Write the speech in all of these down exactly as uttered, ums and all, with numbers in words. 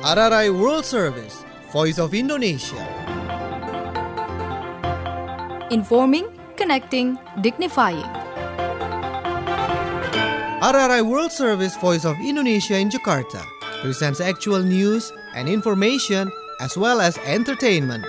R R I World Service, Voice of Indonesia. Informing, connecting, dignifying. R R I World Service, Voice of Indonesia in Jakarta presents actual news and information as well as entertainment.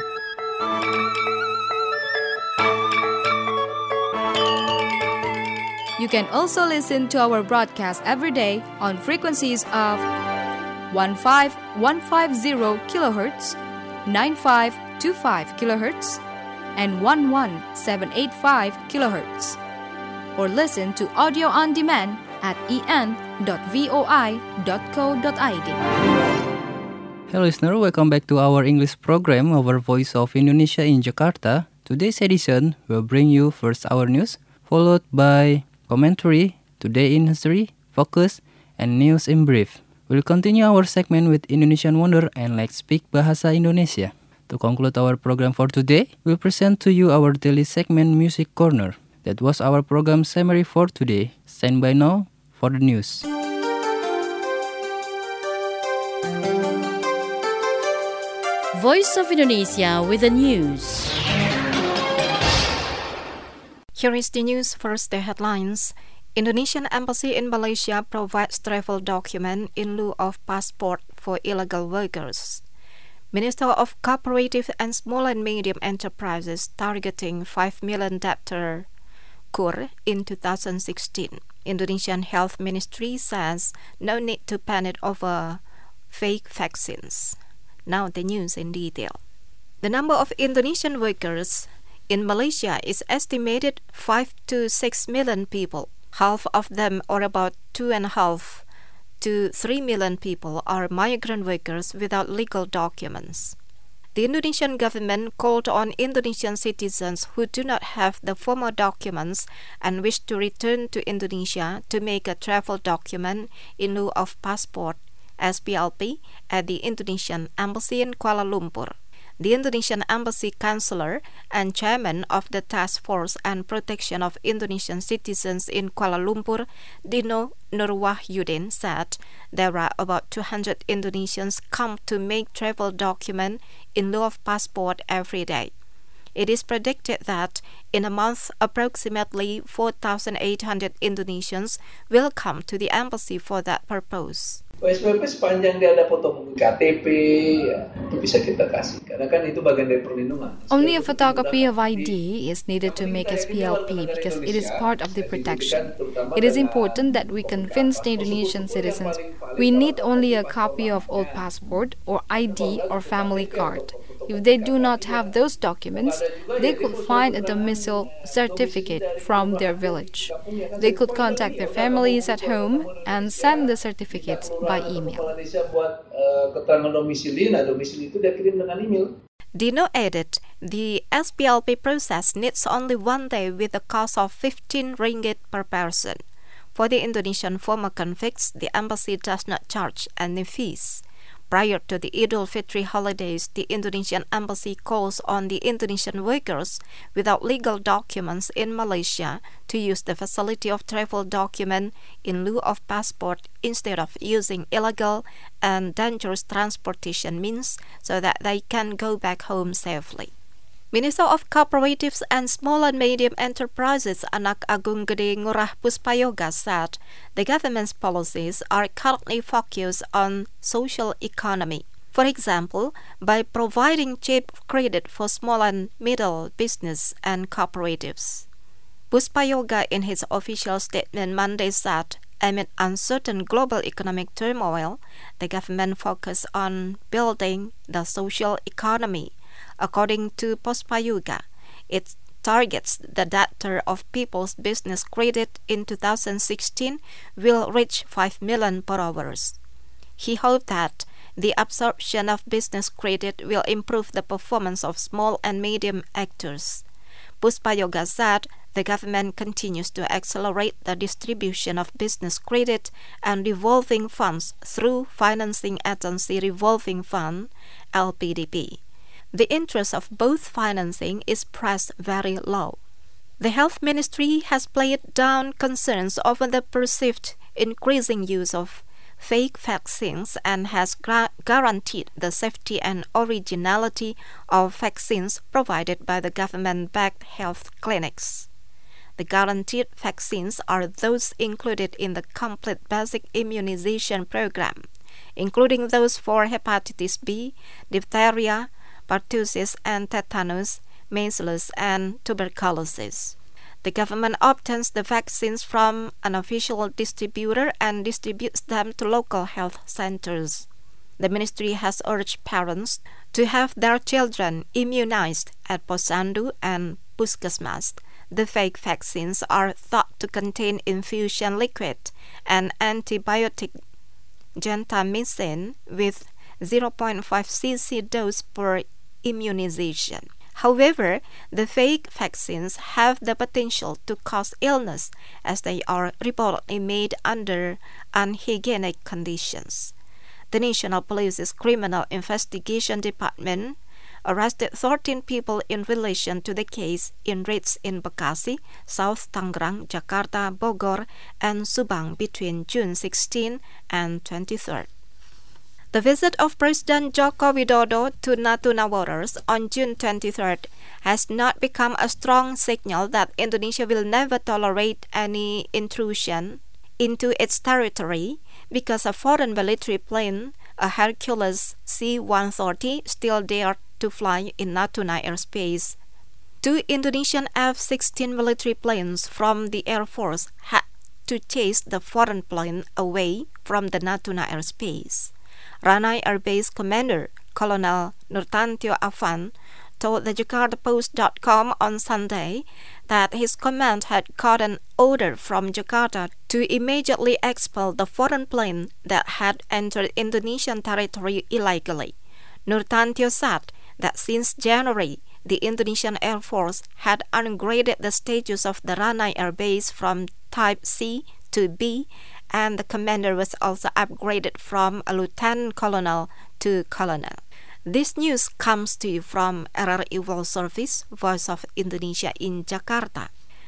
You can also listen to our broadcast every day on frequencies of fifteen fifteen kilohertz, ninety-five twenty-five kilohertz, and eleven seven eighty-five kilohertz. Or listen to audio on demand at e n dot voi dot co dot i d. Hello listener, welcome back to our English program, our Voice of Indonesia in Jakarta. Today's edition will bring you first our news, followed by commentary, Today in History, Focus, and News in Brief. We'll continue our segment with Indonesian Wonder and Let's Speak Bahasa Indonesia. To conclude our program for today, we'll present to you our daily segment Music Corner. That was our program summary for today. Stand by now for the news. Voice of Indonesia with the news. Here is the news. First, the headlines. Indonesian Embassy in Malaysia provides travel document in lieu of passport for illegal workers. Minister of Cooperative and Small and Medium Enterprises targeting five million debtor K U R in two thousand sixteen. Indonesian Health Ministry says no need to panic over fake vaccines. Now the news in detail. The number of Indonesian workers in Malaysia is estimated five to six million people. Half of them, or about two and a half to three million people, are migrant workers without legal documents. The Indonesian government called on Indonesian citizens who do not have the formal documents and wish to return to Indonesia to make a travel document in lieu of passport, S P L P, at the Indonesian Embassy in Kuala Lumpur. The Indonesian Embassy Counselor and Chairman of the Task Force on Protection of Indonesian Citizens in Kuala Lumpur, Dino Nurwahyudin, said there are about two hundred Indonesians come to make travel document in lieu of passport every day. It is predicted that in a month, approximately four thousand eight hundred Indonesians will come to the embassy for that purpose. S P L P sepanjang dia ada fotokopi K T P, ya, itu bisa kita kasih. Karena kan itu bagian dari perlindungan. Only a photocopy of I D is needed to make S P L P because it is part of the protection. It is important that we convince the Indonesian citizens we need only a copy of old passport or I D or family card. If they do not have those documents, they could find a domicile certificate from their village. They could contact their families at home and send the certificates by email. Dino added, the S P L P process needs only one day with a cost of fifteen ringgit per person. For the Indonesian former convicts, the embassy does not charge any fees. Prior to the Idul Fitri holidays, the Indonesian Embassy calls on the Indonesian workers without legal documents in Malaysia to use the facility of travel document in lieu of passport instead of using illegal and dangerous transportation means so that they can go back home safely. Minister of Cooperatives and Small and Medium Enterprises Anak Agung Gede Ngurah Puspayoga said the government's policies are currently focused on social economy. For example, by providing cheap credit for small and middle business and cooperatives. Puspayoga in his official statement Monday said, amid uncertain global economic turmoil, the government focused on building the social economy. According to Puspayoga, it targets the debtor of People's Business Credit in two thousand sixteen will reach five million borrowers. He hoped that the absorption of business credit will improve the performance of small and medium actors. Puspayoga said the government continues to accelerate the distribution of business credit and revolving funds through Financing Agency Revolving Fund, L P D P. The interest of both financing is priced very low. The Health Ministry has played down concerns over the perceived increasing use of fake vaccines and has gra- guaranteed the safety and originality of vaccines provided by the government-backed health clinics. The guaranteed vaccines are those included in the complete basic immunization program, including those for hepatitis B, diphtheria, pertussis and tetanus, measles and tuberculosis. The government obtains the vaccines from an official distributor and distributes them to local health centers. The ministry has urged parents to have their children immunized at Posyandu and Puskesmas. The fake vaccines are thought to contain infusion liquid and antibiotic gentamicin with zero point five cc dose per immunization. However, the fake vaccines have the potential to cause illness as they are reportedly made under unhygienic conditions. The National Police's Criminal Investigation Department arrested thirteen people in relation to the case in raids in Bekasi, South Tangerang, Jakarta, Bogor, and Subang between June sixteenth and twenty-third. The visit of President Joko Widodo to Natuna waters on June twenty-third has not become a strong signal that Indonesia will never tolerate any intrusion into its territory because a foreign military plane, a Hercules C one thirty, still dared to fly in Natuna airspace. Two Indonesian F sixteen military planes from the Air Force had to chase the foreign plane away from the Natuna airspace. Ranai Air Base Commander Colonel Nurtantio Afan told the Jakarta Post dot com on Sunday that his command had got an order from Jakarta to immediately expel the foreign plane that had entered Indonesian territory illegally. Nurtantio said that since January, the Indonesian Air Force had upgraded the status of the Ranai Air Base from Type C to B, and the commander was also upgraded from a lieutenant colonel to colonel. This news comes to you from R R I World Service, Voice of Indonesia in Jakarta.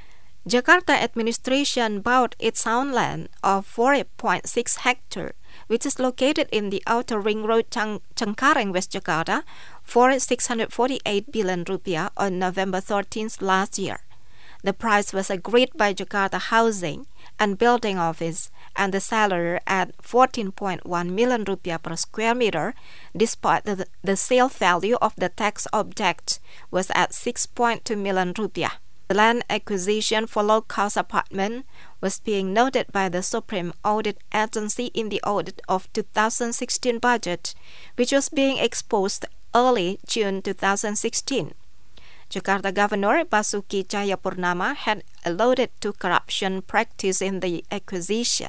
Jakarta administration bought its own land of four point six hectares, which is located in the Outer Ring Road, Ceng- Cengkareng, West Jakarta, for six hundred forty-eight billion rupiah on November thirteenth last year. The price was agreed by Jakarta Housing and Building Office and the seller at fourteen point one million rupiah per square meter, despite the, the sale value of the tax object was at six point two million rupiah. The land acquisition for low-cost apartment was being noted by the Supreme Audit Agency in the audit of two thousand sixteen budget, which was being exposed early June two thousand sixteen. Jakarta Governor Basuki Cahayapurnama had alluded to corruption practice in the acquisition.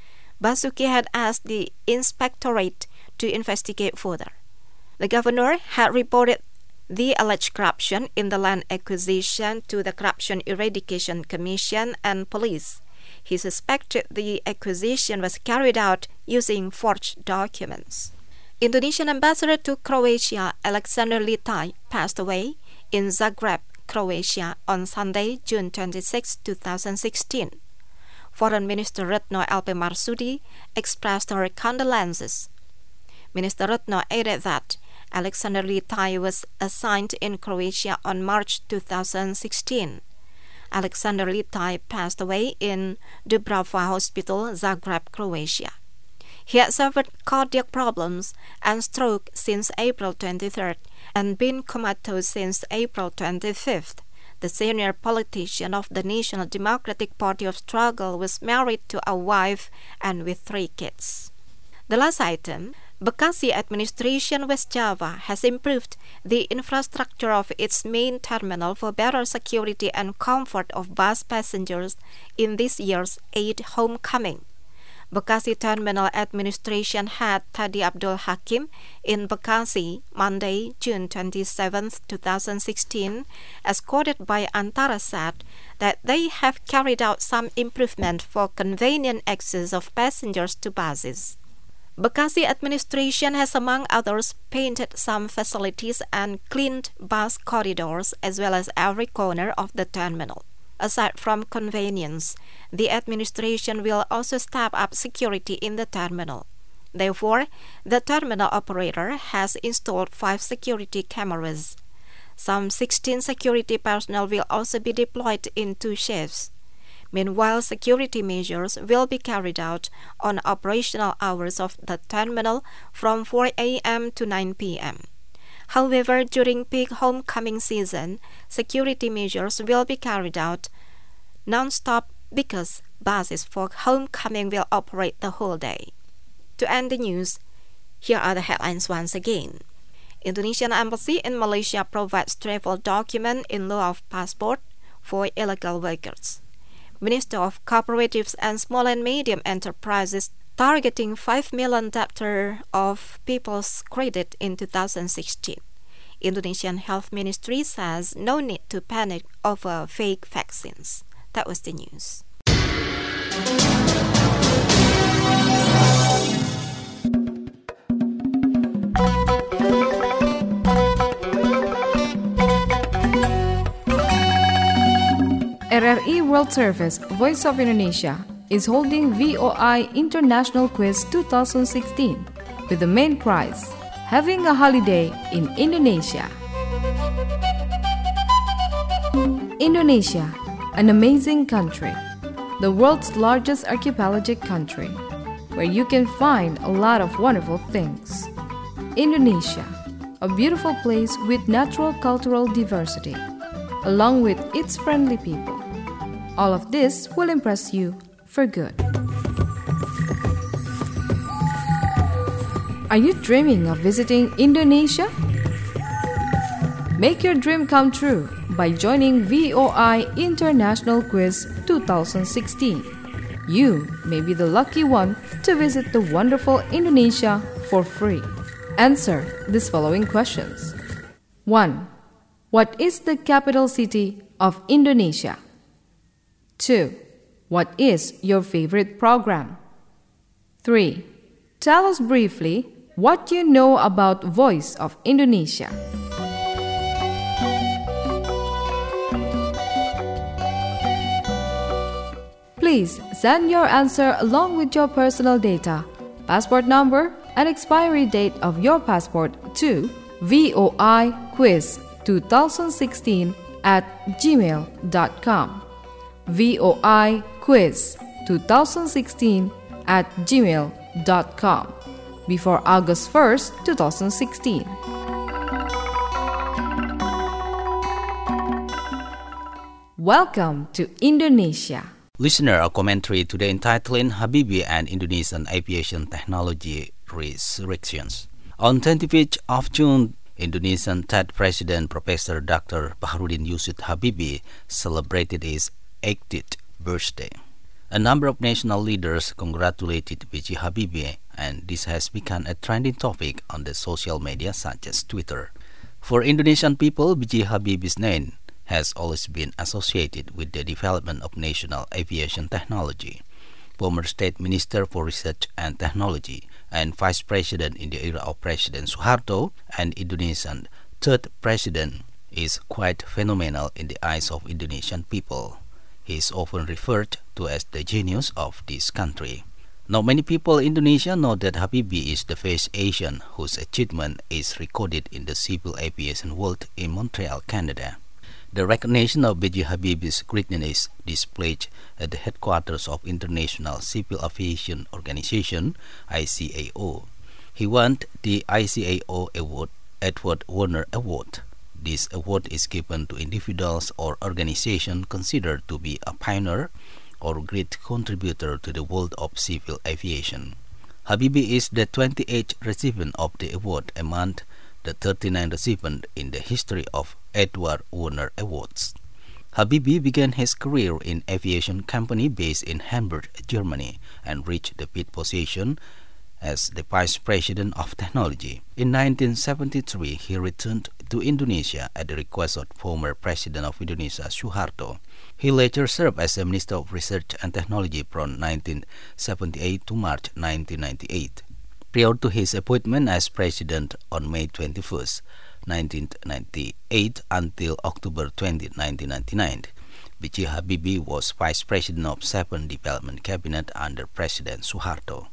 Basuki had asked the inspectorate to investigate further. The governor had reported the alleged corruption in the land acquisition to the Corruption Eradication Commission and police. He suspected the acquisition was carried out using forged documents. Indonesian ambassador to Croatia Alexander Litai passed away in Zagreb, Croatia on Sunday, June twenty-sixth, two thousand sixteen. Foreign Minister Retno L P Marsudi expressed her condolences. Minister Retno added that Alexander Litai was assigned in Croatia on March two thousand sixteen. Alexander Litai passed away in Dubrava Hospital, Zagreb, Croatia. He had suffered cardiac problems and stroke since April twenty-third and been comatose since April twenty-fifth. The senior politician of the National Democratic Party of Struggle was married to a wife and with three kids. The last item, Bekasi Administration West Java has improved the infrastructure of its main terminal for better security and comfort of bus passengers in this year's eighth homecoming. Bekasi Terminal Administration Head Tadi Abdul Hakim in Bekasi, Monday, June twenty-seventh, two thousand sixteen, as quoted by Antara, said that they have carried out some improvement for convenient access of passengers to buses. Bekasi administration has, among others, painted some facilities and cleaned bus corridors as well as every corner of the terminal. Aside from convenience, the administration will also step up security in the terminal. Therefore, the terminal operator has installed five security cameras. Some sixteen security personnel will also be deployed in two shifts. Meanwhile, security measures will be carried out on operational hours of the terminal from four a.m. to nine p.m. However, during peak homecoming season, security measures will be carried out non-stop because buses for homecoming will operate the whole day. To end the news, here are the headlines once again. Indonesian Embassy in Malaysia provides travel document in lieu of passport for illegal workers. Minister of Cooperatives and Small and Medium Enterprises targeting five million debtor of People's Credit in two thousand sixteen. Indonesian Health Ministry says no need to panic over fake vaccines. That was the news. R R I World Service, Voice of Indonesia, is holding V O I International Quiz twenty sixteen with the main prize, Having a Holiday in Indonesia. Indonesia, an amazing country, the world's largest archipelagic country, where you can find a lot of wonderful things. Indonesia, a beautiful place with natural cultural diversity, along with its friendly people. All of this will impress you for good. Are you dreaming of visiting Indonesia? Make your dream come true by joining V O I International Quiz twenty sixteen. You may be the lucky one to visit the wonderful Indonesia for free. Answer these following questions. one. What is the capital city of Indonesia? two. What is your favorite program? three. Tell us briefly what you know about Voice of Indonesia. Please send your answer along with your personal data, passport number, and expiry date of your passport to voiquiz twenty sixteen at gmail dot com. voiquiz twenty sixteen at gmail dot com before August first, twenty sixteen. Welcome to Indonesia. Listener, a commentary today entitled Habibie and Indonesian Aviation Technology Resurrections. On twenty-fifth of June, Indonesian T A D President Professor Doctor Baharudin Yusuf Habibie celebrated his eightieth birthday. A number of national leaders congratulated B J Habibie, and this has become a trending topic on the social media such as Twitter. For Indonesian people, B J Habibie's name has always been associated with the development of national aviation technology. Former State Minister for Research and Technology and Vice President in the era of President Suharto and Indonesian third President is quite phenomenal in the eyes of Indonesian people. He is often referred to as the genius of this country. Not many people in Indonesia know that Habibie is the first Asian whose achievement is recorded in the civil aviation world in Montreal, Canada. The recognition of B J Habibie's greatness displayed at the headquarters of International Civil Aviation Organization, I C A O. He won the I C A O Award, Edward Warner Award. This award is given to individuals or organizations considered to be a pioneer or great contributor to the world of civil aviation. Habibie is the twenty-eighth recipient of the award among the thirty-nine recipients in the history of Edward Warner Awards. Habibie began his career in aviation company based in Hamburg, Germany, and reached the fifth position as the Vice President of Technology. In nineteen seventy-three, he returned to Indonesia at the request of former President of Indonesia, Suharto. He later served as a Minister of Research and Technology from nineteen seventy-eight to March nineteen ninety-eight. Prior to his appointment as President on May twenty-first, nineteen ninety-eight until October twentieth, nineteen ninety-nine, B J Habibie was Vice President of seven Development Cabinet under President Suharto.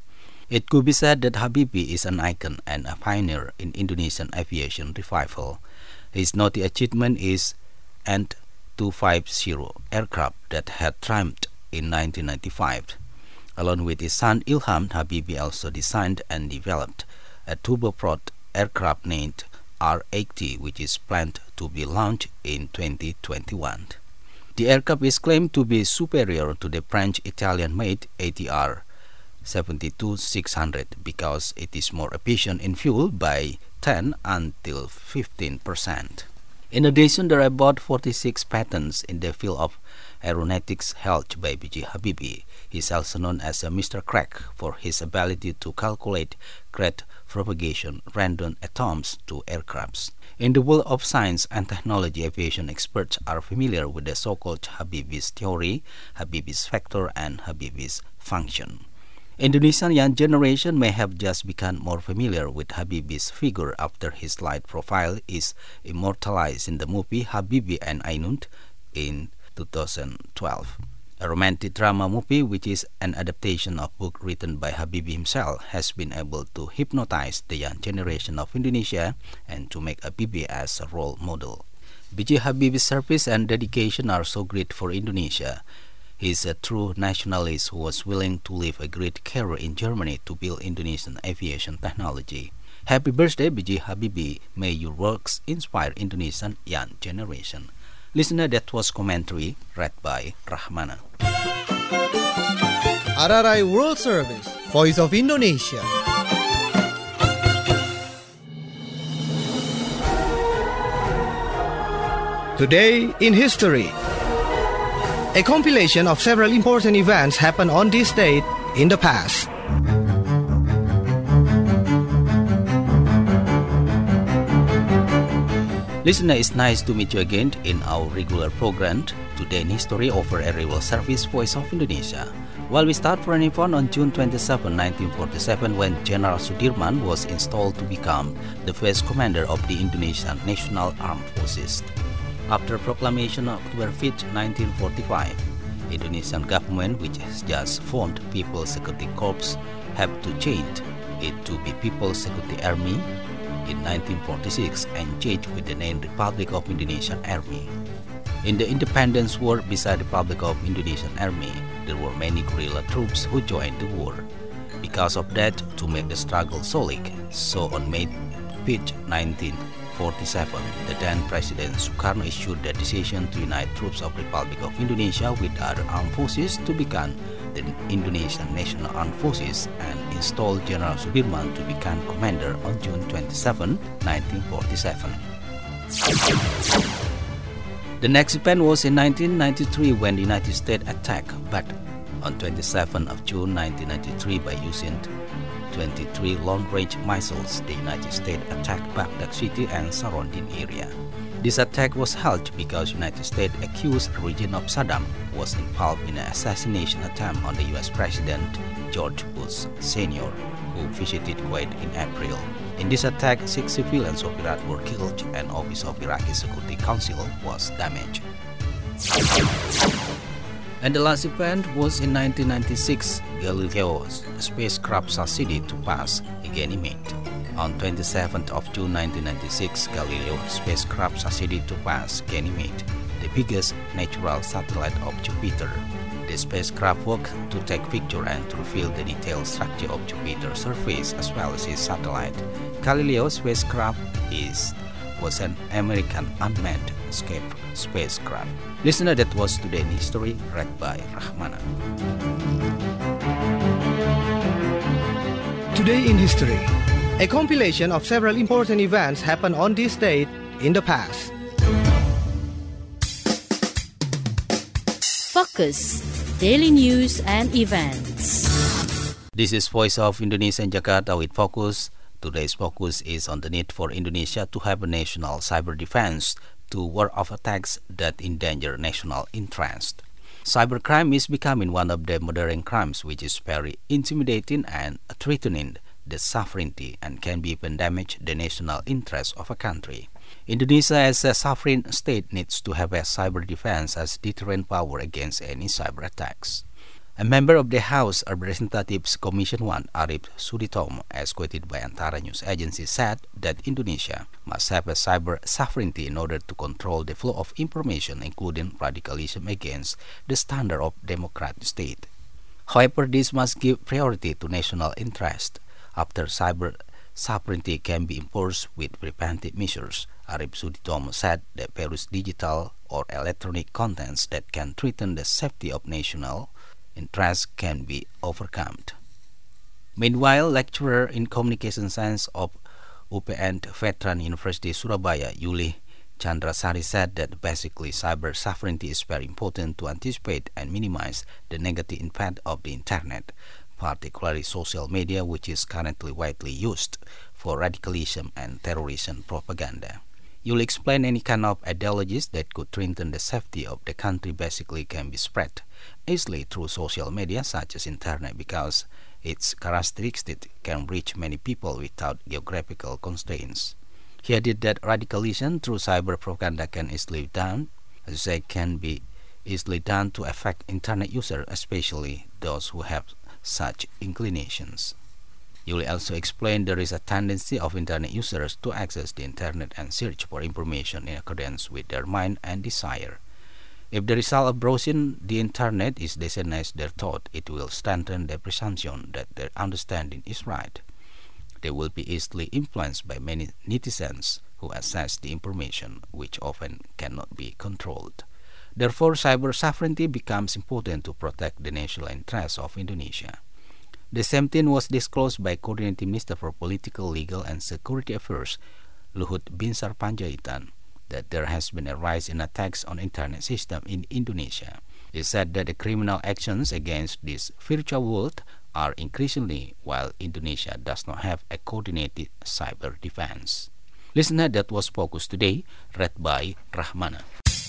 It could be said that Habibie is an icon and a pioneer in Indonesian aviation revival. His noteworthy achievement is N two fifty aircraft that had triumphed in nineteen ninety-five. Along with his son Ilham, Habibie also designed and developed a turboprop aircraft named R eighty, which is planned to be launched in twenty twenty-one. The aircraft is claimed to be superior to the French-Italian-made A T R seventy-two six hundred because it is more efficient in fuel by ten until fifteen percent. In addition, there are about forty-six patents in the field of aeronautics held by B J Habibie. He is also known as a Mister Crack for his ability to calculate great propagation random atoms to aircrafts. In the world of science and technology, aviation experts are familiar with the so-called Habibie's theory, Habibie's factor, and Habibie's function. Indonesian young generation may have just become more familiar with Habibie's figure after his light profile is immortalized in the movie Habibie and Ainun in two thousand twelve. A romantic drama movie, which is an adaptation of a book written by Habibie himself, has been able to hypnotize the young generation of Indonesia and to make Habibie as a role model. B J Habibie's service and dedication are so great for Indonesia. He is a true nationalist who was willing to leave a great career in Germany to build Indonesian aviation technology. Happy birthday, B J Habibie. May your works inspire Indonesian young generation. Listener, that was commentary read by Rahmana. R R I World Service, Voice of Indonesia. Today in History. A compilation of several important events happened on this date in the past. Listener, it's nice to meet you again in our regular program, Today in History, over a World Service Voice of Indonesia. Well, we start from an event on June twenty-seventh, nineteen forty-seven, when General Sudirman was installed to become the first commander of the Indonesian National Armed Forces. After proclamation on October fifth, nineteen forty-five, Indonesian government, which has just formed People's Security Corps, have to change it to be People's Security Army in nineteen forty-six and changed with the name Republic of Indonesian Army. In the independence war beside the Republic of Indonesian Army, there were many guerrilla troops who joined the war. Because of that, to make the struggle solid, so on May fifth, nineteen forty-seven, the then President Sukarno issued the decision to unite troops of Republic of Indonesia with other armed forces to become the Indonesian National Armed Forces and installed General Sudirman to become commander on June twenty-seventh, nineteen forty-seven. The next event was in nineteen ninety-three when the United States attacked Baghdad on twenty-seventh of June nineteen ninety-three by using twenty-three long-range missiles. The United States attacked Baghdad city and surrounding area. This attack was held because United States accused the regime of Saddam was involved in an assassination attempt on the U S President George Bush Senior, who visited Kuwait in April. In this attack, six civilians of Iraq were killed and office of Iraqi Security Council was damaged. And the last event was in nineteen ninety-six, Galileo's spacecraft succeeded to pass Ganymede. On twenty-seventh of June nineteen ninety-six, Galileo spacecraft succeeded to pass Ganymede, the biggest natural satellite of Jupiter. The spacecraft worked to take pictures and to reveal the detailed structure of Jupiter's surface as well as its satellite. Galileo spacecraft is was an American unmanned escape spacecraft. Listener, that was Today in History, read by Rahmana. Today in History. A compilation of several important events happened on this date in the past. Focus, daily news and events. This is Voice of Indonesia in Jakarta with Focus. Today's focus is on the need for Indonesia to have a national cyber defense to ward off attacks that endanger national interest. Cybercrime is becoming one of the modern crimes which is very intimidating and threatening the sovereignty and can even damage the national interest of a country. Indonesia as a sovereign state needs to have a cyber defense as deterrent power against any cyber attacks. A member of the House of Representatives Commission one, Arif Suditomo, as quoted by Antara News Agency, said that Indonesia must have a cyber sovereignty in order to control the flow of information, including radicalism against the standard of democratic state. However, this must give priority to national interest. After cyber sovereignty can be enforced with preventive measures, Arif Suditomo said that various digital or electronic contents that can threaten the safety of national interests can be overcome. Meanwhile, lecturer in communication science of U P N Veteran University Surabaya, Yuli Chandrasari, said that basically cyber sovereignty is very important to anticipate and minimize the negative impact of the internet, particularly social media, which is currently widely used for radicalism and terrorism propaganda. You'll explain any kind of ideologies that could threaten the safety of the country basically can be spread easily through social media such as internet because its characteristics can reach many people without geographical constraints. He added that radicalism through cyber propaganda can easily done, as you say, can be easily done to affect internet users, especially those who have such inclinations. Yuli also explained there is a tendency of internet users to access the internet and search for information in accordance with their mind and desire. If the result of browsing the internet is the same as their thought, it will strengthen the presumption that their understanding is right. They will be easily influenced by many netizens who access the information, which often cannot be controlled. Therefore, cyber sovereignty becomes important to protect the national interests of Indonesia. The same thing was disclosed by Coordinating Minister for Political, Legal and Security Affairs, Luhut Binsar Panjaitan, that there has been a rise in attacks on internet system in Indonesia. He said that the criminal actions against this virtual world are increasingly, while Indonesia does not have a coordinated cyber defense. Listener, that was Focus Today, read by Rahmana.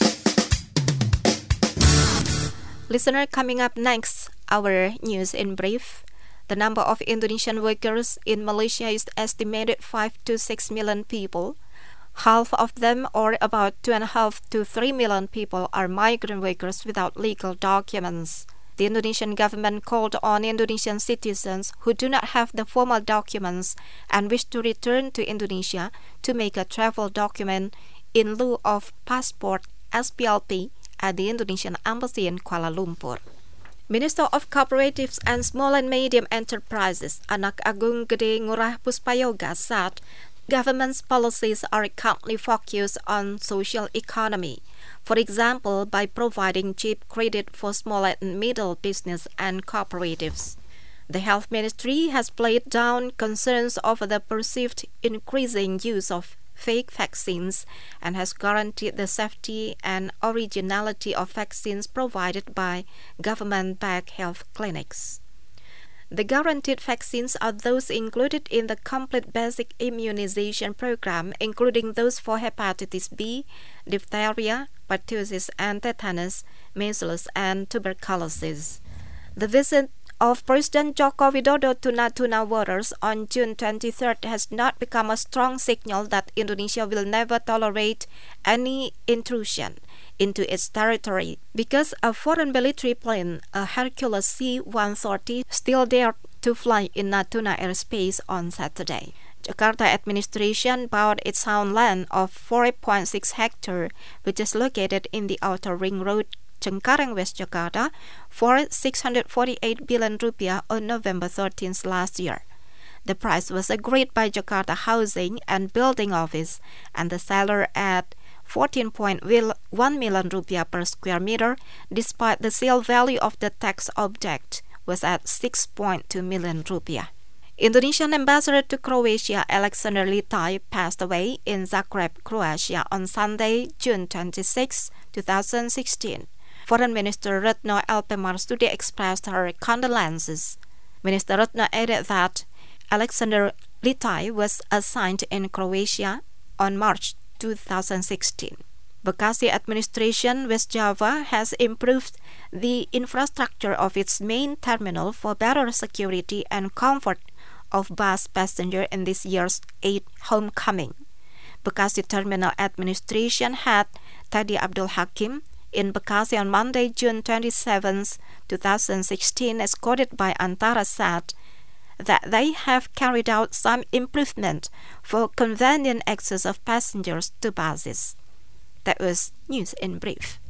Listener, coming up next, our news in brief. The number of Indonesian workers in Malaysia is estimated five to six million people. Half of them, or about two and a half to three million people, are migrant workers without legal documents. The Indonesian government called on Indonesian citizens who do not have the formal documents and wish to return to Indonesia to make a travel document in lieu of passport S P L P at the Indonesian Embassy in Kuala Lumpur. Minister of Cooperatives and Small and Medium Enterprises, Anak Agung Gede Ngurah Puspayoga, said government's policies are currently focused on social economy, for example, by providing cheap credit for small and middle business and cooperatives. The Health Ministry has played down concerns over the perceived increasing use of fake vaccines and has guaranteed the safety and originality of vaccines provided by government-backed health clinics. The guaranteed vaccines are those included in the complete basic immunization program, including those for hepatitis B, diphtheria, pertussis and tetanus, measles and tuberculosis. The visit of President Joko Widodo to Natuna waters on June twenty-third has not become a strong signal that Indonesia will never tolerate any intrusion into its territory because a foreign military plane, a Hercules C one thirty, still dared to fly in Natuna airspace on Saturday. Jakarta administration bought its own land of four point six hectares, which is located in the outer ring road Cengkareng, West Jakarta, for six hundred forty-eight billion rupiah on November thirteenth last year. The price was agreed by Jakarta Housing and Building Office and the seller at fourteen point one million rupiah per square meter, despite the sale value of the tax object was at six point two million rupiah. Indonesian ambassador to Croatia Alexander Litai passed away in Zagreb, Croatia on Sunday, June twenty-sixth, twenty sixteen. Foreign Minister Retno Elpe Marsudi expressed her condolences. Minister Retno added that Alexander Litai was assigned in Croatia on March two thousand sixteen. Bekasi administration, West Java, has improved the infrastructure of its main terminal for better security and comfort of bus passengers in this year's eighth homecoming. Bekasi Terminal Administration Head Tadi Abdul Hakim in Bekasi on Monday, June twenty-seventh, twenty sixteen, escorted by Antara, said that they have carried out some improvement for convenient access of passengers to buses. That was news in brief.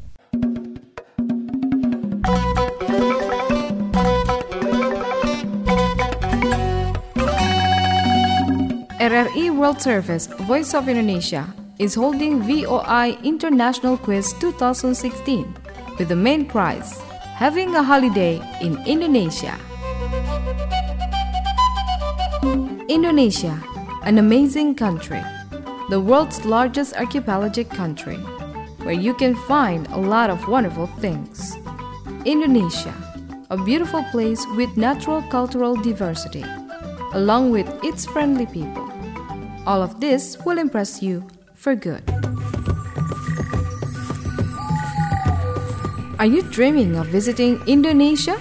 R R E World Service, Voice of Indonesia, is holding V O I International Quiz twenty sixteen with the main prize, Having a Holiday in Indonesia. Indonesia, an amazing country, the world's largest archipelagic country, where you can find a lot of wonderful things. Indonesia, a beautiful place with natural cultural diversity, along with its friendly people. All of this will impress you for good. Are you dreaming of visiting Indonesia?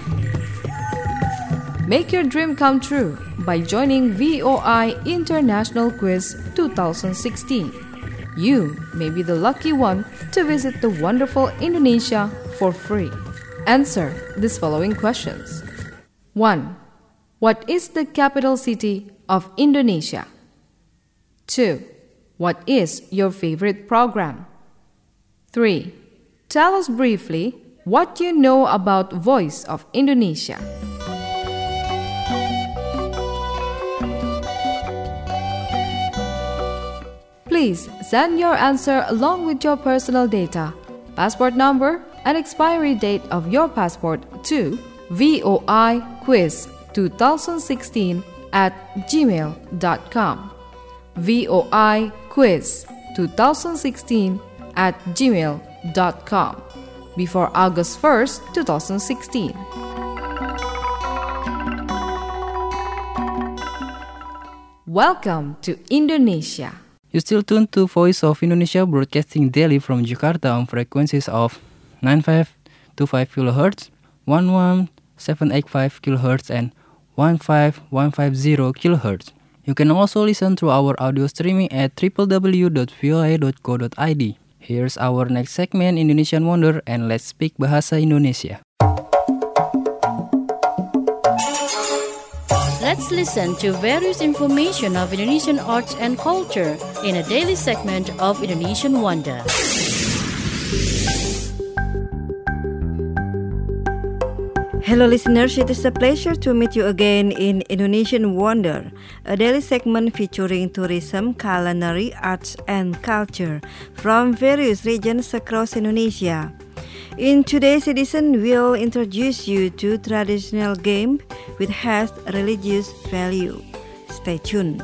Make your dream come true by joining V O I International Quiz twenty sixteen. You may be the lucky one to visit the wonderful Indonesia for free. Answer these following questions. one. What is the capital city of Indonesia? two. What is your favorite program? three. Tell us briefly what you know about Voice of Indonesia. Please send your answer along with your personal data, passport number, and expiry date of your passport to voiquiz twenty sixteen at gmail dot com. voiquiz twenty sixteen at gmail dot com before August first, twenty sixteen. Welcome to Indonesia. You still tuned to Voice of Indonesia, broadcasting daily from Jakarta on frequencies of nine five two five kilohertz, one one seven eight five kilohertz, and one five one five zero kilohertz. You can also listen through our audio streaming at w w w dot v o a dot co dot i d. Here's our next segment, Indonesian Wonder, and let's speak Bahasa Indonesia. Let's listen to various information of Indonesian arts and culture in a daily segment of Indonesian Wonder. Hello listeners, it is a pleasure to meet you again in Indonesian Wonder, a daily segment featuring tourism, culinary, arts and culture from various regions across Indonesia. In today's edition, we'll introduce you to traditional game which has religious value. Stay tuned.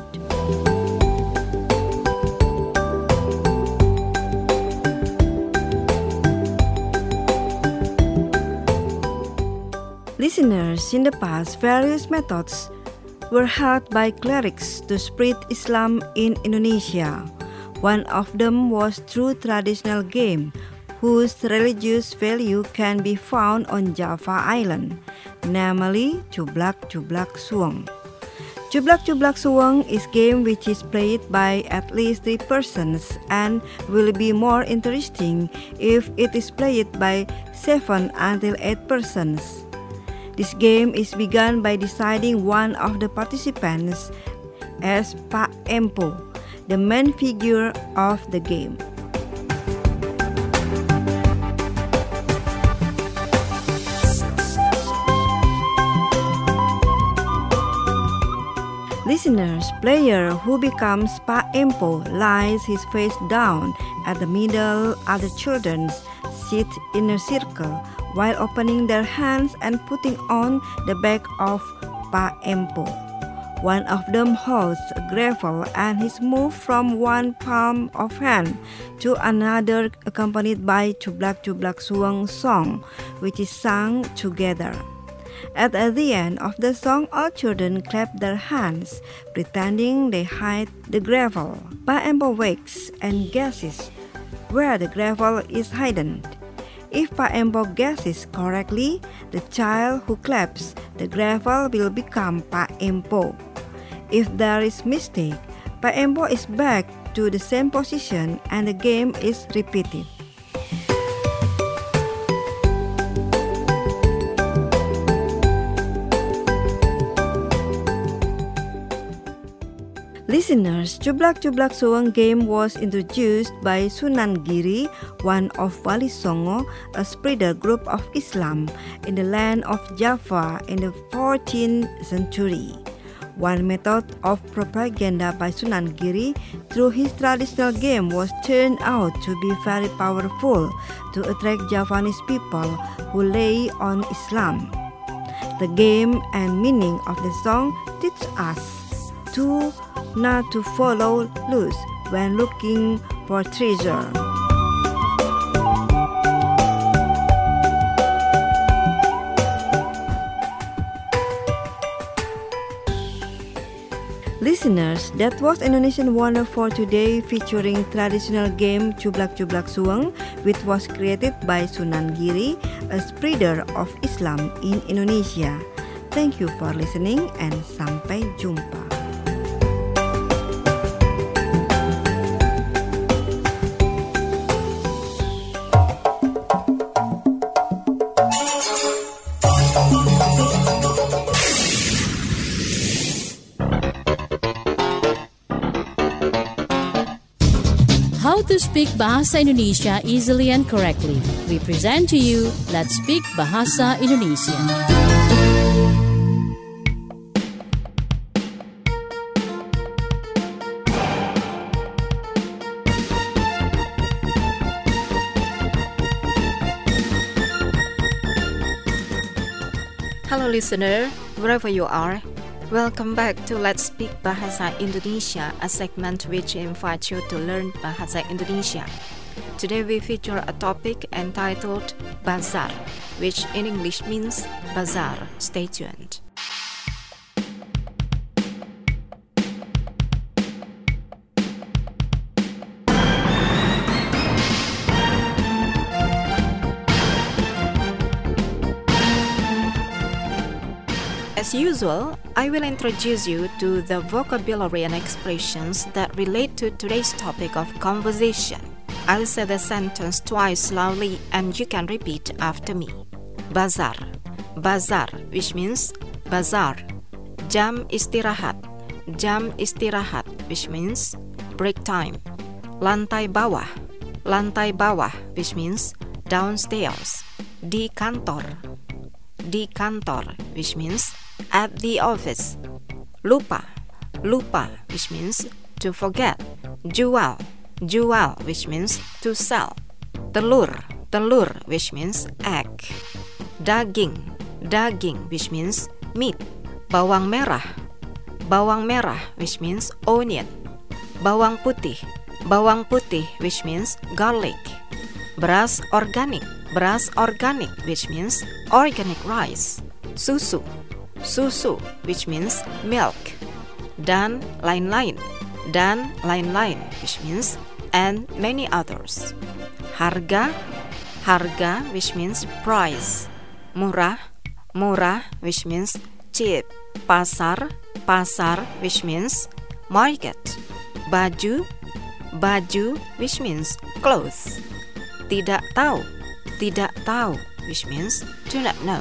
Listeners, in the past, various methods were held by clerics to spread Islam in Indonesia. One of them was through traditional game, whose religious value can be found on Java Island, namely Cublak Cublak Suweng. Cublak Cublak Suweng is game which is played by at least three persons and will be more interesting if it is played by seven until eight persons. This game is begun by deciding one of the participants as Pak Empo, the main figure of the game. Listeners, player who becomes Pak Empo lies his face down at the middle. Other children sit in a circle while opening their hands and putting on the back of Pak Empo. One of them holds a gravel and is moved from one palm of hand to another, accompanied by Cublak Cublak Suweng song, which is sung together. At the end of the song, all children clap their hands, pretending they hide the gravel. Pak Empo wakes and guesses where the gravel is hidden. If Pak Empo guesses correctly, the child who claps the gravel will become Pak Empo. If there is mistake, Pak Empo is back to the same position and the game is repeated. Listeners, Cublak Cublak Suweng game was introduced by Sunan Giri, one of Wali Songo, a spreader group of Islam in the land of Java in the fourteenth century. One method of propaganda by Sunan Giri through his traditional game was turned out to be very powerful to attract Javanese people who lay on Islam. The game and meaning of the song teach us to not to follow loose when looking for treasure. Listeners, that was Indonesian Wonder for today, featuring traditional game Cublak Cublak Suweng, which was created by Sunan Giri, a spreader of Islam in Indonesia. Thank you for listening and sampai jumpa. How to speak Bahasa Indonesia easily and correctly. We present to you Let's Speak Bahasa Indonesia. Hello listener, wherever you are. Welcome back to Let's Speak Bahasa Indonesia, a segment which invites you to learn Bahasa Indonesia. Today we feature a topic entitled Bazar, which in English means bazaar. Stay tuned. As usual, I will introduce you to the vocabulary and expressions that relate to today's topic of conversation. I'll say the sentence twice slowly and you can repeat after me. Bazar, bazar, which means bazaar. Jam istirahat, jam istirahat, which means break time. Lantai bawah, lantai bawah, which means downstairs. Di kantor, di kantor, which means at the office. Lupa, lupa, which means to forget. Jual, jual, which means to sell. Telur, telur, which means egg. Daging, daging, which means meat. Bawang merah, bawang merah, which means onion. Bawang putih, bawang putih, which means garlic. Beras organik, beras organik, which means organic rice. Susu, susu, which means milk. Dan lain-lain, dan lain-lain, which means and many others. Harga, harga, which means price. Murah, murah, which means cheap. Pasar, pasar, which means market. Baju, baju, which means clothes. Tidak tahu, tidak tahu, which means do not know.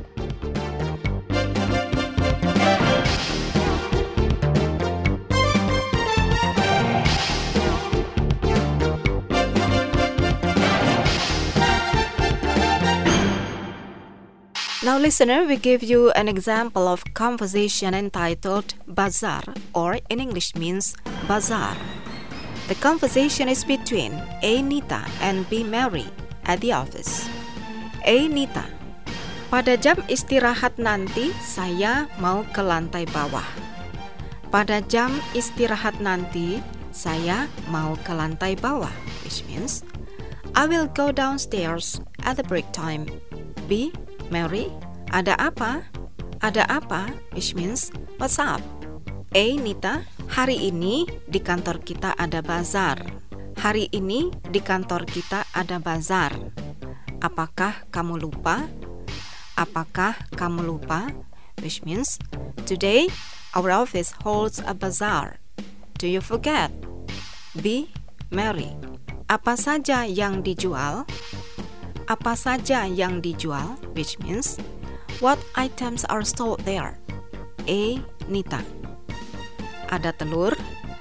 Now listener, we give you an example of conversation entitled Bazar, or in English means bazaar. The conversation is between A. Nita and B. Mary at the office. A. Nita, pada jam istirahat nanti saya mau ke lantai bawah. Pada jam istirahat nanti saya mau ke lantai bawah, which means I will go downstairs at the break time. B. Mary, ada apa? Ada apa? Which means what's up? A. Nita, hari ini di kantor kita ada bazar. Hari ini di kantor kita ada bazar. Apakah kamu lupa? Apakah kamu lupa? Which means today our office holds a bazaar. Do you forget? B. Mary, apa saja yang dijual? Apa saja yang dijual, which means what items are sold there. A. Nita, ada telur,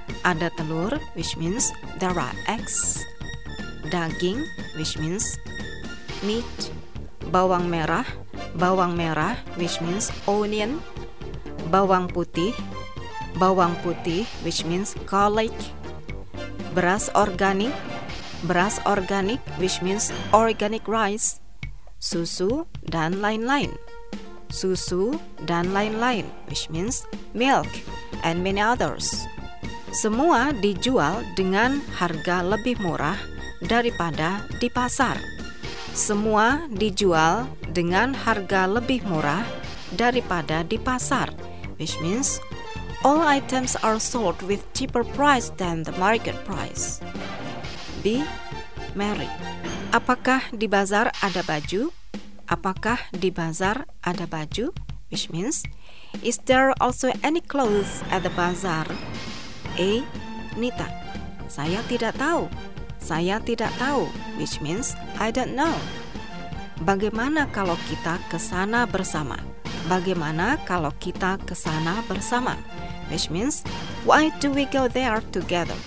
ada telur, which means there are eggs. Daging, which means meat. Bawang merah, bawang merah, which means onion. Bawang putih, bawang putih, which means garlic. Beras organik, beras organik, which means organic rice. Susu dan lain-lain. Susu dan lain-lain, which means milk and many others. Semua dijual dengan harga lebih murah daripada di pasar. Semua dijual dengan harga lebih murah daripada di pasar, which means all items are sold with cheaper price than the market price. B. Mary. Apakah di bazar ada baju? Apakah di bazar ada baju? Which means, is there also any clothes at the bazaar? A. Nita. Saya tidak tahu. Saya tidak tahu, which means I don't know. Bagaimana kalau kita ke sana bersama? Bagaimana kalau kita ke sana bersama? Which means, why do we go there together?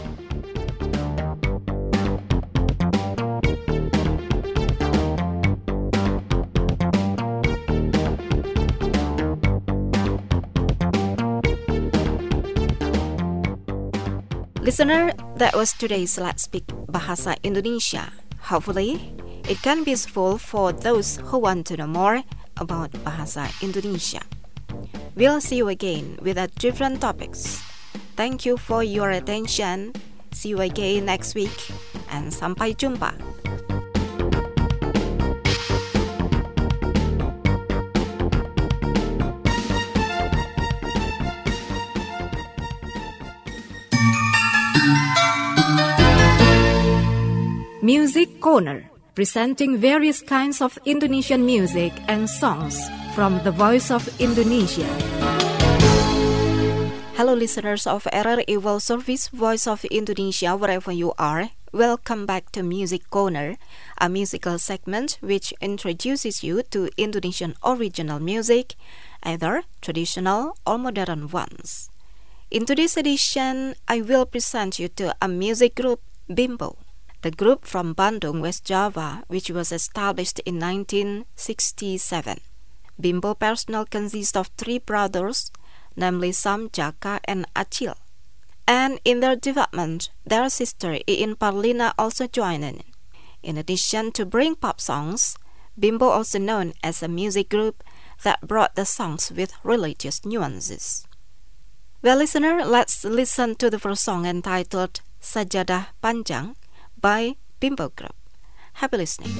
Listener, that was today's Let's Speak Bahasa Indonesia. Hopefully, it can be useful for those who want to know more about Bahasa Indonesia. We'll see you again with a different topics. Thank you for your attention. See you again next week and sampai jumpa. Music Corner, presenting various kinds of Indonesian music and songs from the Voice of Indonesia. Hello listeners of R R I World Service Voice of Indonesia, wherever you are. Welcome back to Music Corner, a musical segment which introduces you to Indonesian original music, either traditional or modern ones. In today's edition, I will present you to a music group, Bimbo. The group from Bandung, West Java, which was established in nineteen sixty-seven. Bimbo personnel consists of three brothers, namely Sam, Jaka, and Acil. And in their development, their sister Iin Parlina also joined in. In addition to bring pop songs, Bimbo also known as a music group that brought the songs with religious nuances. Well, listener, let's listen to the first song entitled Sajadah Panjang by Bimbo Group. Happy listening.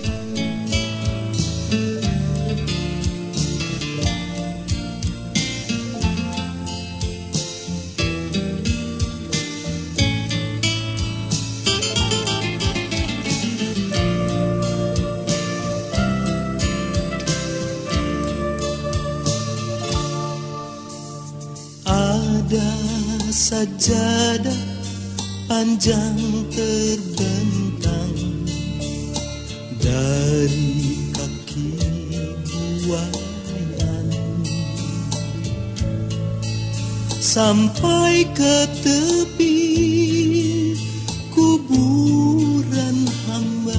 Ada sajadah panjang terbentang dari kaki buayan sampai ke tepi kuburan hamba,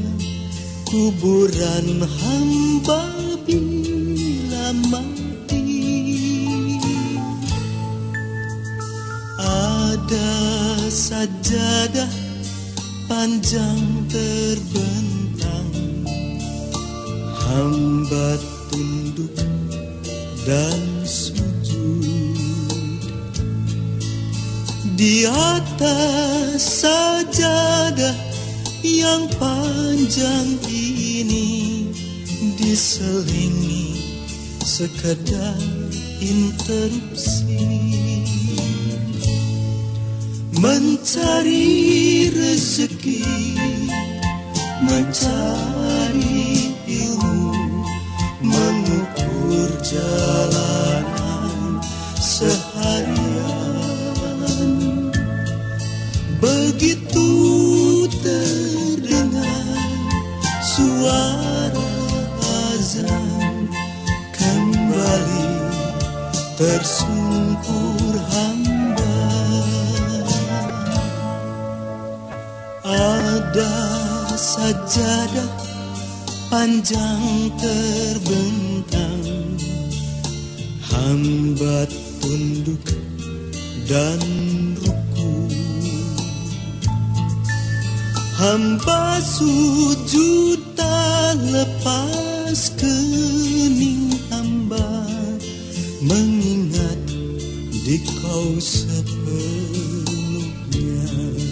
kuburan hamba bila mati. Ada sajadah panjang terbentang, hamba tunduk dan sujud di atas sajadah yang panjang ini, diselingi sekedar interupsi. Mencari rezeki, mencari ilmu, mengukur jalanan seharian. Begitu terdengar suara azan, kembali tersungkur hamba. Ada sajadah panjang terbentang, hamba tunduk dan ruku, hamba sujud tak lepas kening hamba, mengingat di kau sepenuhnya.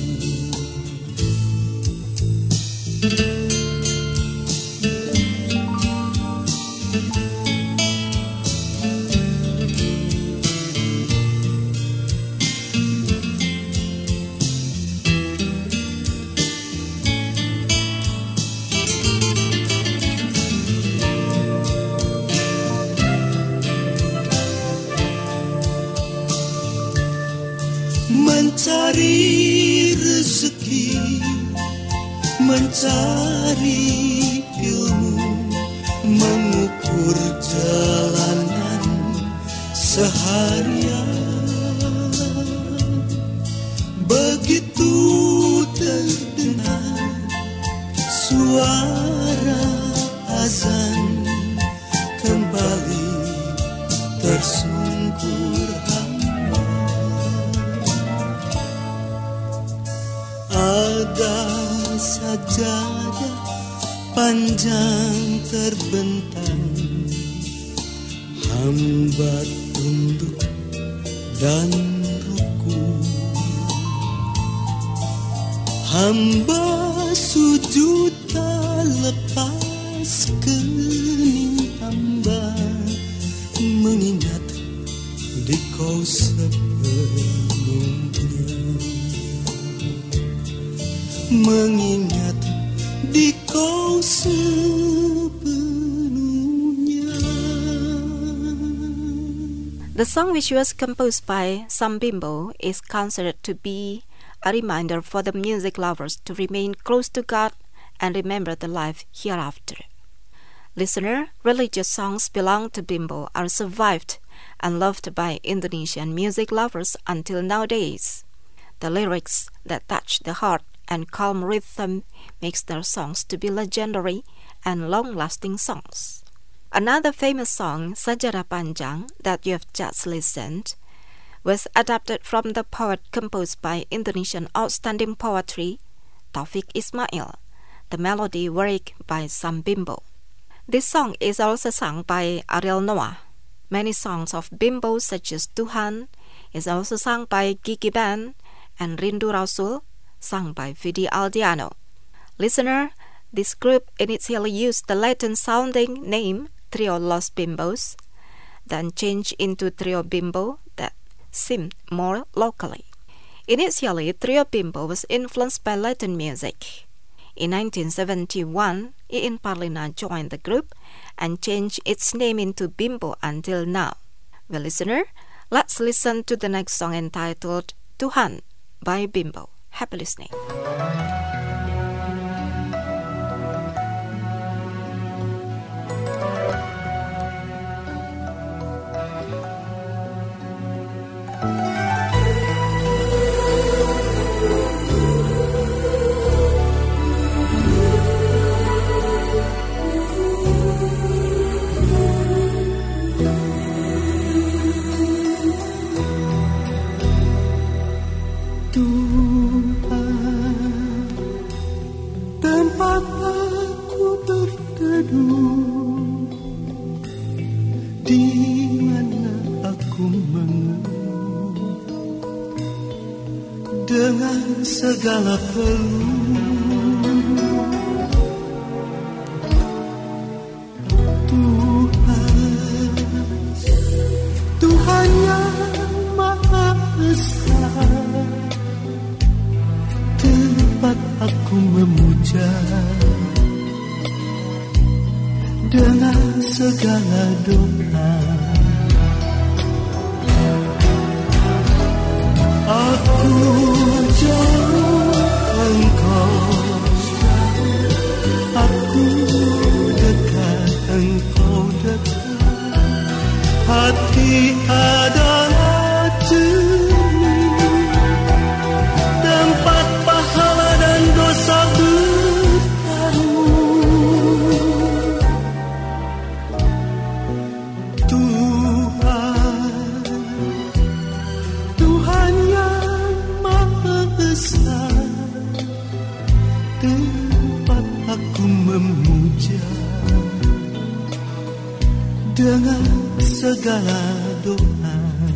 Mencari rezeki, mencari ilmu, mengukur jalanan seharian. Begitu terdengar suara azan, kembali tersungkur hamba. Ada sajadah panjang terbentang, hamba tunduk dan ruku, hamba sujud tak lepas kening hamba, mengingat di kau sepenuhnya, mengingat di kau sepenuhnya. The song, which was composed by Sam Bimbo, is considered to be a reminder for the music lovers to remain close to God and remember the life hereafter. Listener, religious songs belong to Bimbo are survived and loved by Indonesian music lovers until nowadays. The lyrics that touch the heart and calm rhythm makes their songs to be legendary and long-lasting songs. Another famous song, Sajadah Panjang, that you have just listened, was adapted from the poet composed by Indonesian outstanding poetry, Taufik Ismail, the melody work by Sam Bimbo. This song is also sung by Ariel Noah. Many songs of Bimbo, such as Tuhan, is also sung by Gigi Band, and Rindu Rasul, sung by Vidi Aldiano. Listener, this group initially used the Latin-sounding name Trio Los Bimbos, then changed into Trio Bimbo that seemed more locally. Initially, Trio Bimbo was influenced by Latin music. In nineteen seventy-one, Iin Parlina joined the group and changed its name into Bimbo until now. Well, listener, let's listen to the next song entitled Tuhan by Bimbo. Happy listening. Tempat aku berteduh, di mana aku mengeluh dengan segala peluh. Tuhan, Tuhan yang Maha Besar, tempat aku memuja dengan segala doa. Aku jauh, engkau aku dekat, engkau dekat. Hati adalah cermin, tempat pahala dan dosa. dengan segala doa.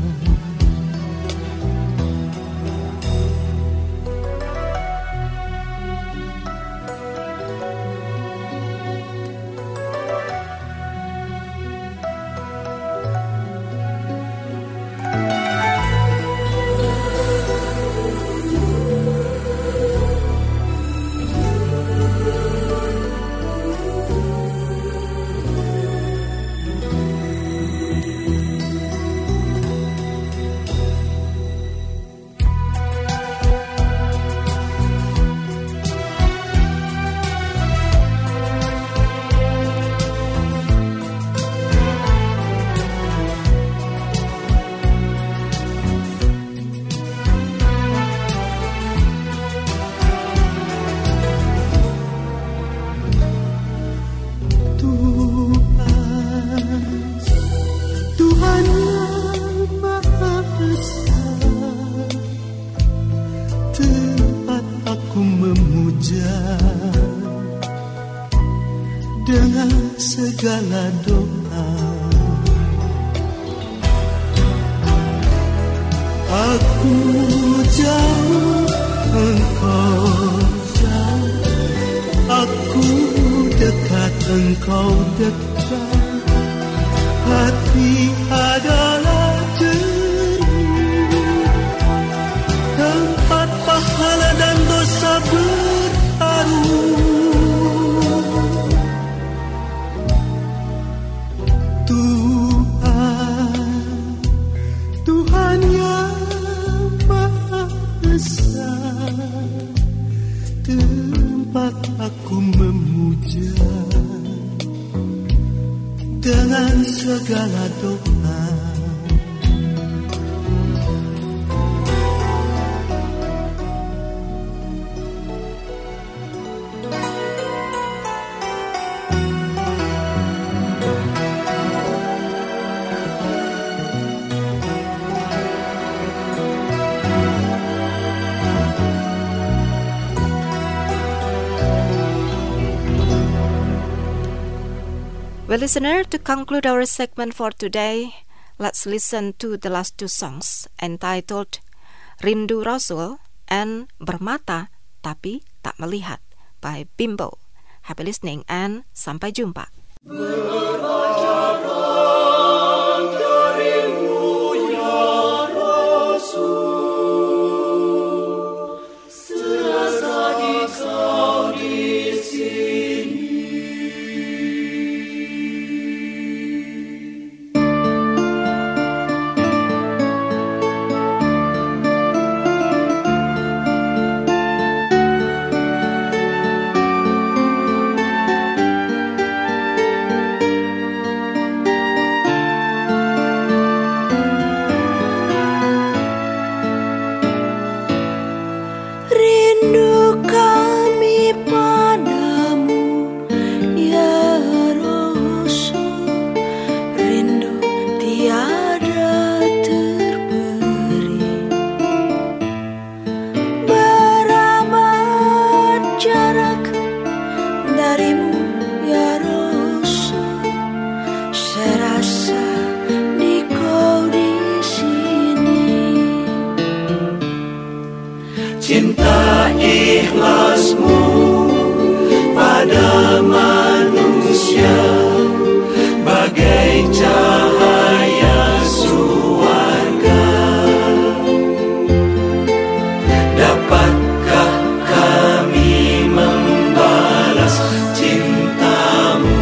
Dengan segala doa, aku jauh, engkau jauh, aku dekat, engkau dekat. Hati adalah jernih, tempat pahala dan dosa bertaruh. Tempat aku memuja dengan segala doa. Well, listener, to conclude our segment for today, let's listen to the last two songs entitled Rindu Rasul and Bermata Tapi Tak Melihat by Bimbo. Happy listening and sampai jumpa. Cinta ikhlasmu pada manusia bagai cahaya surga. Dapatkah kami membalas cintamu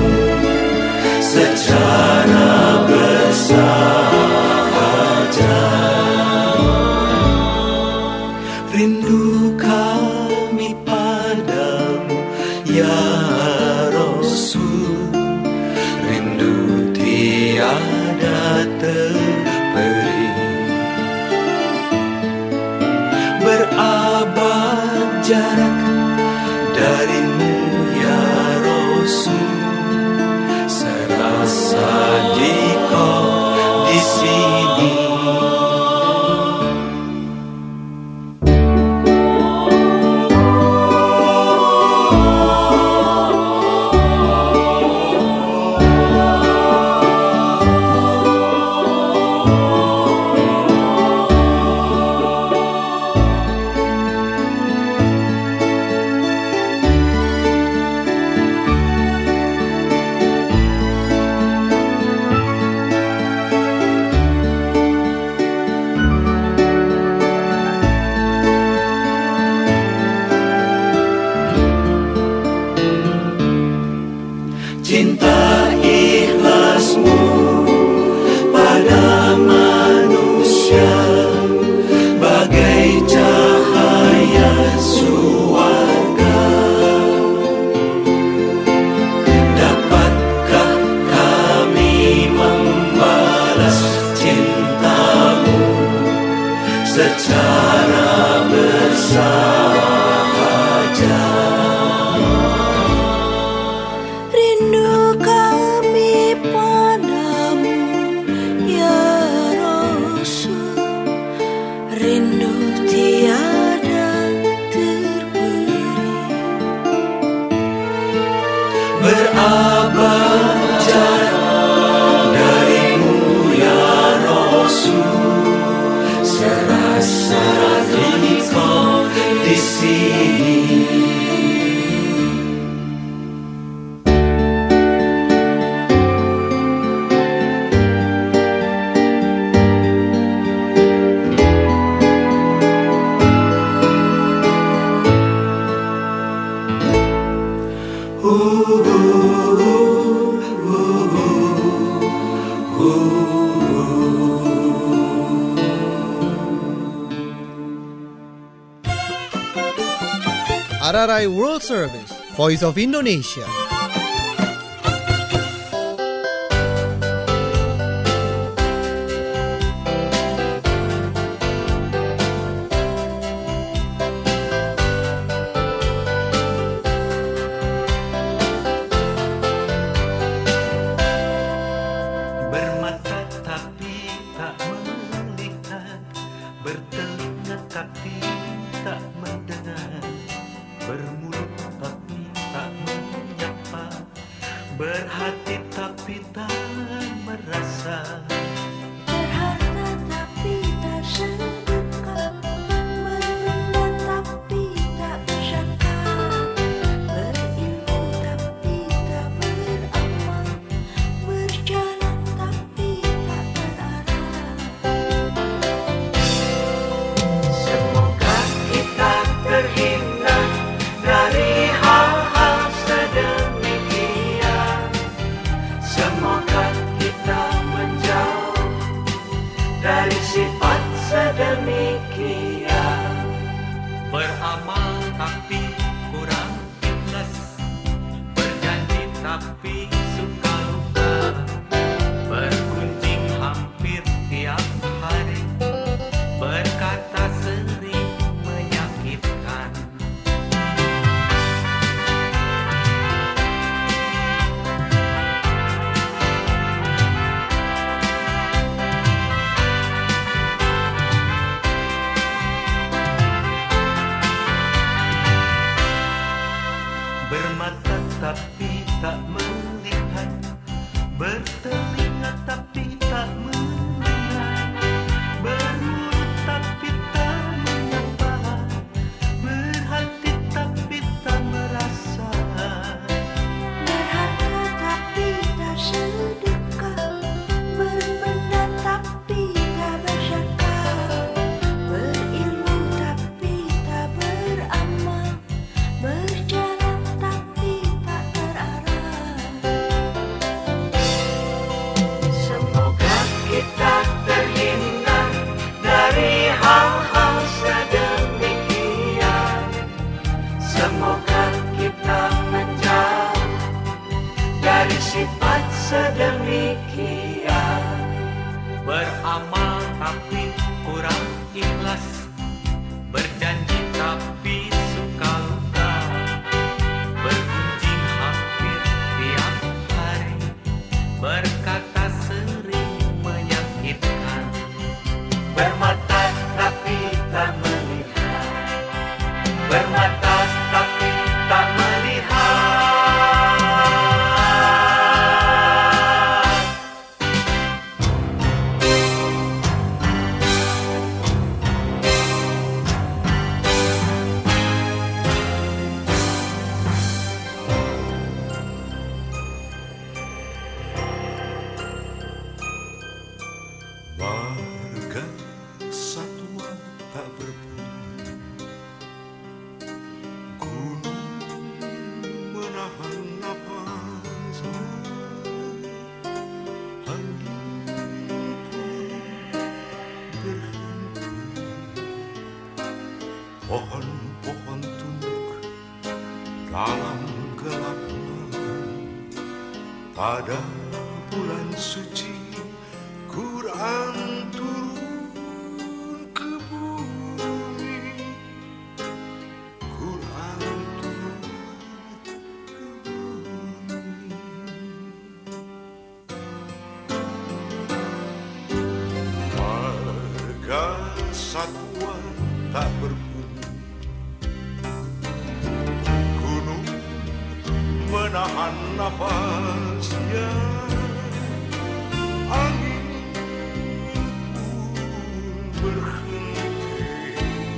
secara bersahaja? Rindu kami padamu ya Rasul, rindu tiada terperi. Berabad jarak darimu ya Rasul, serasa di kau di sini. secara bersahaja. Rindu kami padamu ya Rasul, rindu tiada terberi. Berabad jarak darimu ya Rasul, serasa engkau di sini. R R I World Service, Voice of Indonesia. Bermata tapi tak melihat, bertelinga tapi tak mendengar, bermulut tapi tak menyapa, berhati tapi tak merasa, Berharta tapi tak sedekah, berbenda tapi tak berzakat, berilmu tapi tak beramal, berjalan tapi tak terarah. semoga kita terhindar dari hal-hal sedemikian. Semoga kita menjauh dari sifat sedemikian. Beramal tapi kurang ikhlas, berjanji tapi suka luka, bergunjing hampir tiap hari, berkata sering menyakitkan. Bermata tapi tak melihat, bertelinga tapi tak mendengar, bermulut tapi tak menyapa, berhati tapi tak merasa, Berharta tapi tak sedekah, berbenda tapi tak berzakat, berilmu tapi tak beramal, berjalan tapi tak terarah. semoga kita terhindar dari hal-hal sedemikian. Semoga kita menjauh dari sifat sedemikian. Beramal tapi kurang ikhlas, berjanji tapi suka luka, bergunjing hampir tiap hari, berkata sering menyakitkan. Bermata tapi tak melihat, bermata tapi tak melihat. Marga satwa tak berbunyi, gunung menahan napas, angin pun berhenti, pohon-pohon tunduk dalam gelap malam. Pada bulan suci Quran turun ke bumi. satwa tak berbunyi. Gunung menahan nafasnya, angin pun berhenti.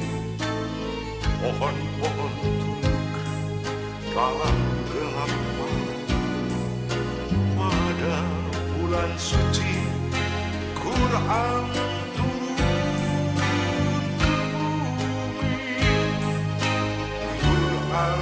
Pohon-pohon tunduk dalam gelap malam. Pada bulan suci Quran turun ke bumi. Quran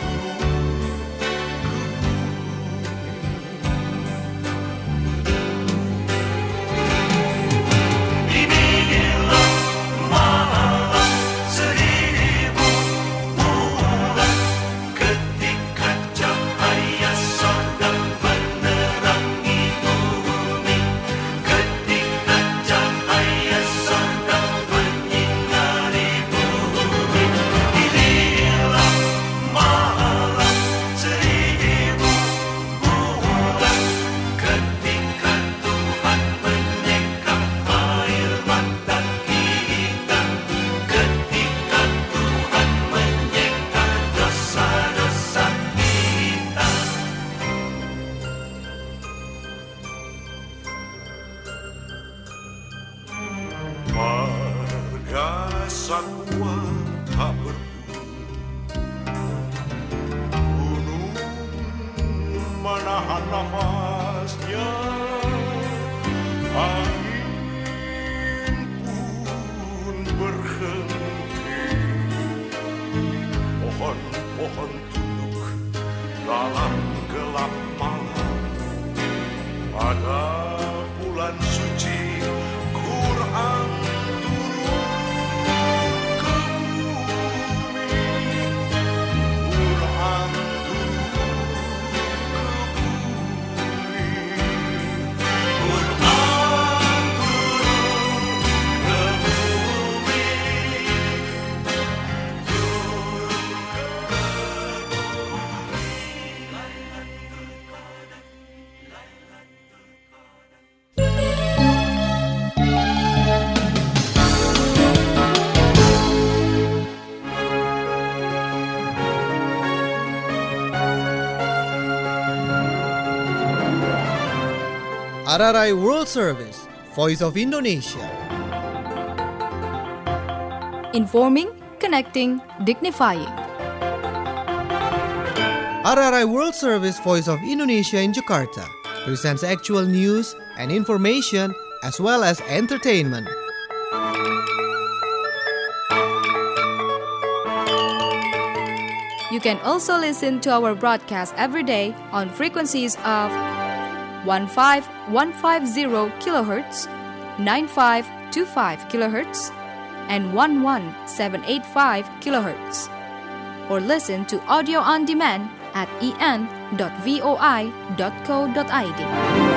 satwa tak berbunyi. Gunung menahan nafasnya, angin pun berhenti. Pohon-pohon tunduk dalam gelap malam. Pada bulan suci Quran R R I World Service, Voice of Indonesia. Informing, connecting, dignifying. R R I World Service, Voice of Indonesia in Jakarta presents actual news and information as well as entertainment. You can also listen to our broadcast every day on frequencies of fifteen fifteen kilohertz, ninety-five twenty-five kilohertz, and eleven seven eighty-five kilohertz. Or listen to audio on demand at e n dot voi dot co dot i d.